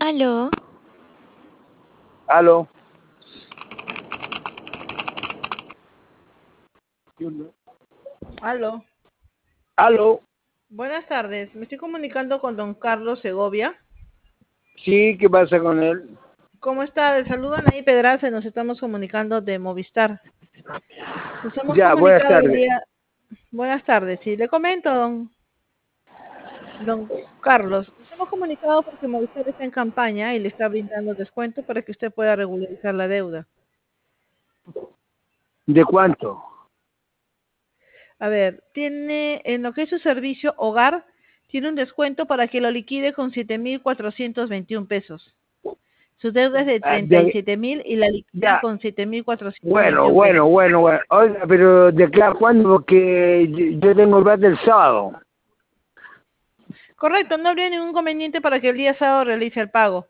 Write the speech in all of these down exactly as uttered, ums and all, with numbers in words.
Aló. Aló. Aló. Aló. Buenas tardes. Me estoy comunicando con don Carlos Segovia. Sí, ¿qué pasa con él? ¿Cómo está? Le saludan ahí Pedraza y nos estamos comunicando de Movistar. Nos hemos Ya, buenas comunicado el tardes. día... Buenas tardes. Sí, le comento, don, don Carlos. Nos hemos comunicado porque Movistar está en campaña y le está brindando descuento para que usted pueda regularizar la deuda. ¿De cuánto? A ver, tiene en lo que es su servicio hogar, tiene un descuento para que lo liquide con siete mil cuatrocientos veintiún pesos. Su deuda es de Ah, treinta y de- siete mil y la liquida ya. con siete mil cuatrocientos Bueno, veintiún bueno, pesos. bueno, bueno. Oiga, pero ¿de qué a cuándo? Porque yo yo tengo el plata el sábado. Correcto, no habría ningún inconveniente para que el día sábado realice el pago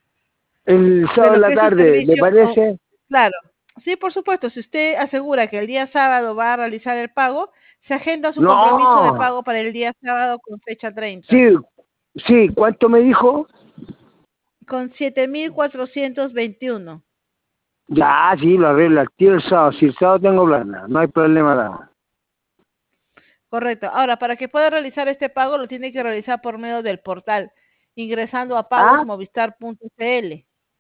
El de sábado en lo la que es su tarde, ¿le servicio. O, parece? claro, sí, por supuesto, si usted asegura que el día sábado va a realizar el pago, se agenda su compromiso de No. pago para el día sábado con fecha treinta, Sí, sí, ¿cuánto me dijo? con siete mil cuatrocientos veintiuno. Ya, sí, lo arreglo. Activo el sábado. Si el sábado tengo plata, no hay problema nada. Correcto. Ahora, para que pueda realizar este pago, lo tiene que realizar por medio del portal, ingresando a ¿Ah? pagosmovistar punto cl.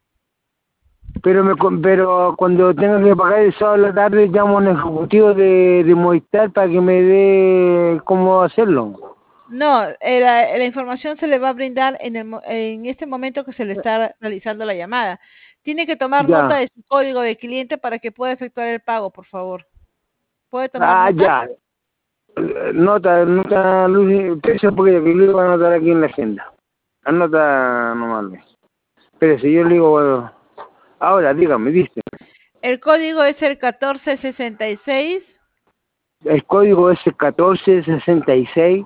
Pero me, con- pero cuando tenga que pagar el sábado en la tarde llamo a un ejecutivo de, de Movistar para que me dé cómo hacerlo. No, eh, la, la información se le va a brindar en, el, mo- en este momento que se le está realizando la llamada. Tiene que tomar nota Ya. de su código de cliente para que pueda efectuar el pago, por favor. ¿Puede tomar Ah, nota? ya. Eh, Nota, nota, Luis, precio porque yo lo iba a anotar aquí en la agenda. Anota nomás, Luis. Espérese, yo le digo, bueno, ahora dígame, dice. El código es el catorce sesenta y seis El código es el catorce sesenta y seis,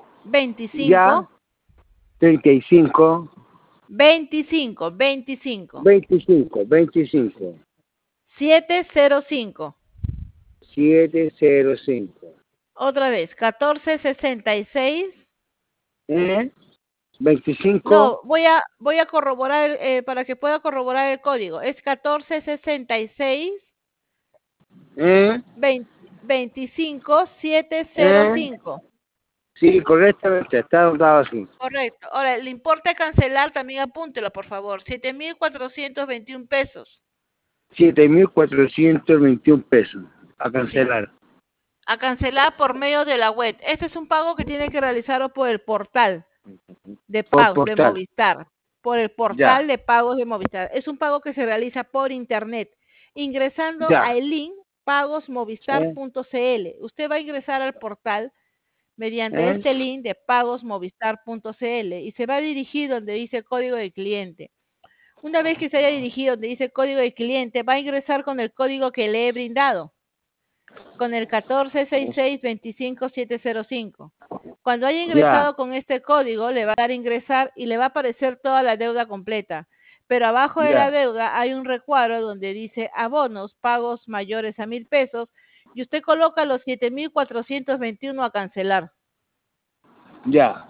ya, veinticinco treinta y cinco, veinticinco veinticinco veinticinco, veinticinco, setecientos cinco. setecientos cinco. Otra vez, catorce sesenta y seis. ¿Eh? veinticinco, No, voy a voy a corroborar el- eh, para que pueda corroborar el código. Es catorce sesenta y seis ¿eh? veinte veinticinco setecientos ¿eh? cinco. Sí, correctamente, está anotado así. Correcto. Ahora, el importe a cancelar también apúntelo, por favor. siete mil cuatrocientos veintiún pesos. siete mil cuatrocientos veintiún pesos a Sí. cancelar. A cancelar por medio de la web. Este es un pago que tiene que realizarlo por el portal de Por pagos de portal. Movistar. Por el Ya, portal de pagos de Movistar. Es un pago que se realiza por internet. Ingresando ya. al link pagosmovistar ¿eh? punto cl. Usted va a ingresar al portal mediante ¿eh? este link de pagosmovistar punto cl y se va a dirigir donde dice código de cliente. Una vez que se haya dirigido donde dice código de cliente, va a ingresar con el código que le he brindado, con el catorce sesenta y seis veinticinco setecientos cinco. Cuando haya Ya, ingresado con este código, le va a dar ingresar y le va a aparecer toda la deuda completa. Pero abajo de la ya, deuda hay un recuadro donde dice abonos, pagos mayores a mil pesos, y usted coloca los siete mil cuatrocientos veintiuno a cancelar. ya.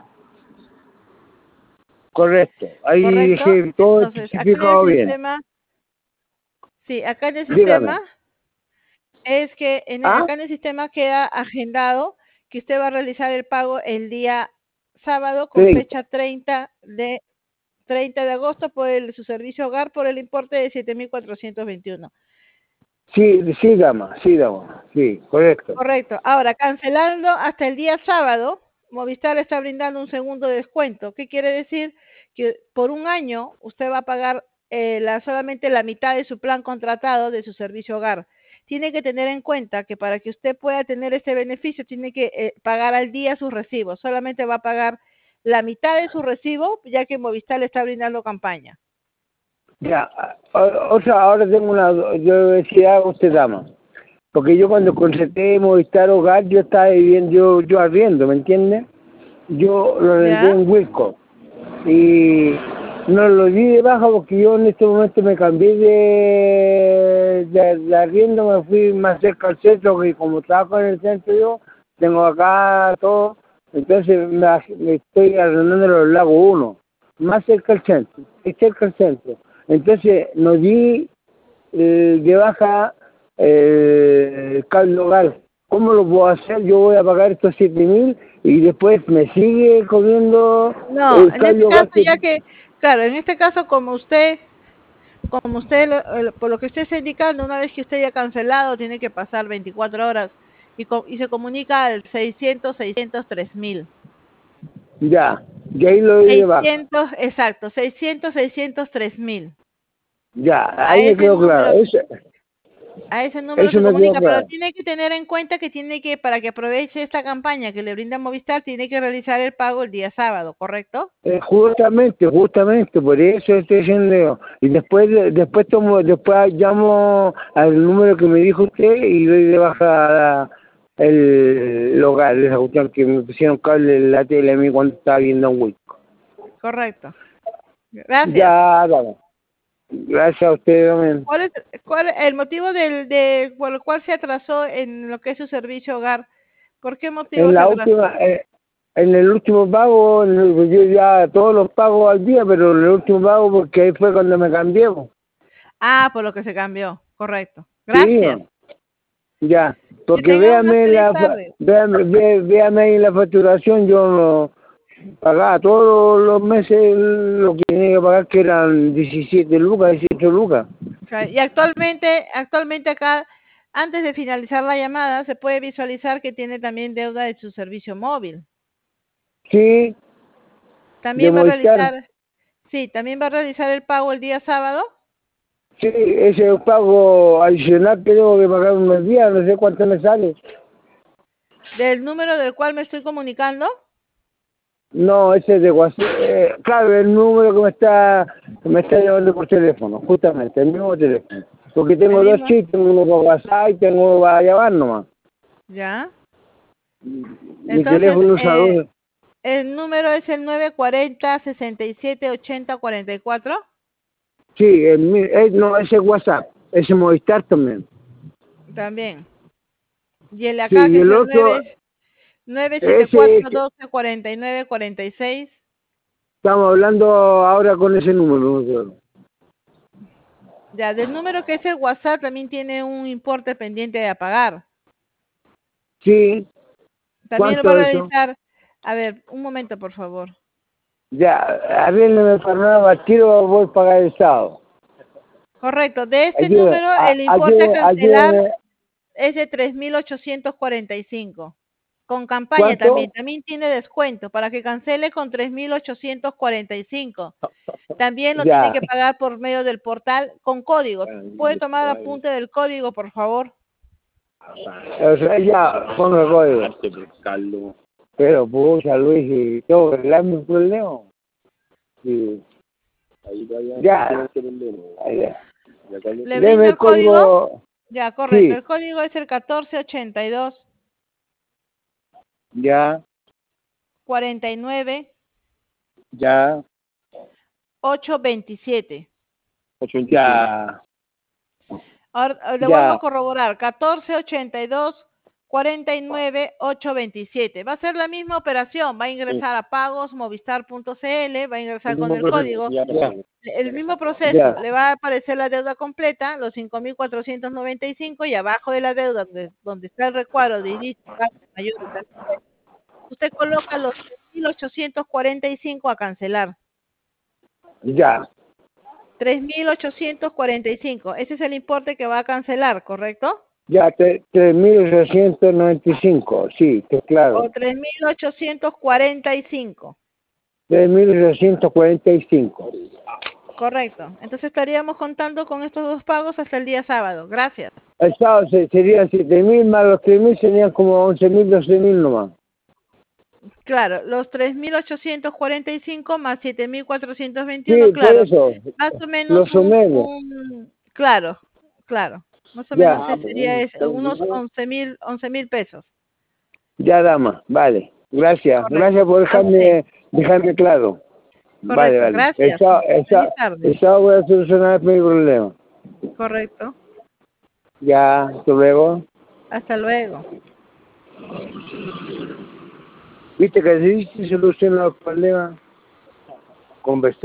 Correcto. Ahí ¿Correcto? dejé todo Entonces, acá en el especificado bien. sistema, sí, acá en el Dígame. sistema es que en, ¿Ah? acá en el sistema queda agendado que usted va a realizar el pago el día sábado con treinta. fecha treinta de treinta de agosto por el, su servicio hogar por el importe de siete mil cuatrocientos veintiuno. Sí, sí, dama, sí, dama. Sí, correcto. Correcto. Ahora, cancelando hasta el día sábado, Movistar está brindando un segundo descuento. ¿Qué quiere decir? Que por un año usted va a pagar eh, la, solamente la mitad de su plan contratado de su servicio hogar. Tiene que tener en cuenta que para que usted pueda tener este beneficio, tiene que eh, pagar al día sus recibos. Solamente va a pagar la mitad de su recibo, ya que Movistar le está brindando campaña. Ya, o- otra, ahora tengo una, yo decía a usted, dama. Porque yo cuando contraté Movistar Hogar, yo estaba viviendo, yo, yo arriendo, ¿me entiende? Yo lo renté ¿Ya? en Wilco. Y no lo di de baja porque yo en este momento me cambié de, de, de arriendo, me fui más cerca al centro, que como trabajo en el centro yo, tengo acá todo, entonces me, me estoy arrendando los lagos uno. más cerca al centro, es cerca al centro. Entonces, nos di eh, de baja eh, el cable hogar. ¿Cómo lo puedo hacer? Yo voy a pagar estos siete mil y después me sigue comiendo No, el en cable este hogar caso, que... ya que, claro, en este caso, como usted, como usted, lo- el- por lo que usted está indicando, una vez que usted haya cancelado, tiene que pasar veinticuatro horas y, co- y se comunica al seiscientos, seiscientos, tres mil. Ya, y ahí lo di de baja. seiscientos, exacto, seiscientos, seiscientos, tres mil. Ya, A ahí me ese quedó claro. número, Eso, a ese número eso se me quedó comunica, pero claro. tiene que tener en cuenta que tiene que, para que aproveche esta campaña que le brinda Movistar, tiene que realizar el pago el día sábado, ¿correcto? Eh, justamente, justamente, por eso estoy diciendo yo. Y después, después tomo, después llamo al número que me dijo usted y doy de baja la- el, el hogar, esa cuestión que me pusieron cable en la tele a mí cuando estaba viendo un Wico. Correcto. Gracias. Ya, vamos. Gracias a usted también. ¿Cuál es, cuál el motivo del, de, por el cual se atrasó en lo que es su servicio hogar? ¿Por qué motivo En se la atrasó? última, eh, en el último pago, en el- yo ya todos los pagos al día, pero en el último pago porque ahí fue cuando me cambié. Po. Ah, por lo que se cambió. Correcto. Sí, Gracias. ya, Que porque tengan una véame feliz la, fa- tarde. véame, ve- véame ahí la facturación, yo no pagaba todos los meses lo que tenía que pagar, que eran diecisiete lucas, dieciocho lucas. Okay. Y actualmente, actualmente acá, antes de finalizar la llamada, se puede visualizar que tiene también deuda de su servicio móvil. Sí, de También va a Movistar, realizar, sí, también va a realizar el pago el día sábado sí, ese pago adicional que tengo que pagar unos días, no sé cuánto me sale. del número del cual me estoy comunicando. No, ese es de WhatsApp, eh, claro, el número que me está, que me está llamando por teléfono, justamente, el mismo teléfono. Porque El tengo dos mismo, chips, tengo uno por WhatsApp y tengo uno para llamar nomás. ya. Mi Entonces, teléfono usa eh, dos. el número es el nueve cuatro cero, sesenta y siete, ochenta, cuarenta y cuatro. Sí, el, mi- eh, no, ese WhatsApp, ese Movistar también. También. Y el de Sí, acá que y es el el otro, nueve nueve siete ese, cuatro ese, doce cuarenta y nueve cuarenta y seis. estamos hablando ahora con ese número. nosotros. Ya, del número que es el WhatsApp también tiene un importe pendiente de pagar. Sí, También lo va a ¿cuánto eso? realizar. A ver, un momento, por favor. Ya, arrégleme para nada, tiro, voy a pagar el sábado. Correcto. De este Ayúdame, número, a- el importe a ayúdame, cancelar ayúdame. es de tres mil ochocientos cuarenta y cinco. Con campaña también. ¿Cuánto? También tiene descuento para que cancele con tres mil ochocientos cuarenta y cinco. También lo tiene Ya. que pagar por medio del portal con código. ¿Puede tomar apunte del código, por favor? O sea, ya, pongo el código. Pero, pucha, Luis, y tengo que arreglarme un problema. Sí. Ya. Ya. Le Deme brindo el el código. código. Ya, correcto. Sí, El código es el catorce ochenta y dos ya, cuarenta y nueve ya, ochocientos veintisiete. ya, Ahora eh, le vuelvo a ya. corroborar. catorce ochenta y dos cuarenta y nueve ochocientos veintisiete. Va a ser la misma operación. Va a ingresar a pagos movistar punto c l, va a ingresar con el código. Ya, El mismo ya, proceso, le va a aparecer la deuda completa, los cinco mil cuatrocientos noventa y cinco, y abajo de la deuda, donde, donde está el recuadro de inicio, gasto mayor y tal, usted coloca los tres mil ochocientos cuarenta y cinco a cancelar. ya. tres mil ochocientos cuarenta y cinco, ese es el importe que va a cancelar, ¿correcto? Ya, tres mil ochocientos noventa y cinco, sí, que O claro. tres mil ochocientos cuarenta y cinco, tres mil ochocientos cuarenta y cinco. correcto. Entonces estaríamos contando con estos dos pagos hasta el día sábado. Gracias. El sábado se- serían siete mil más los tres mil serían como once mil, doce mil nomás. Claro, los tres mil ochocientos cuarenta y cinco más siete mil cuatrocientos veintiuno, Sí, por claro, eso, más o menos los un, sumemos. un, claro, claro, más o menos Ya, ese sería es, unos once mil, once mil pesos. ya, dama, vale. Gracias, Correcto. gracias por A usted, dejarme, dejarme claro. Vale, correcto, vale. El gracias. sábado, el Feliz sábado, tarde. el sábado voy a solucionar mi problema. Correcto. Ya, hasta luego. Hasta luego. ¿Viste que sí se solucionan los problemas? conversar.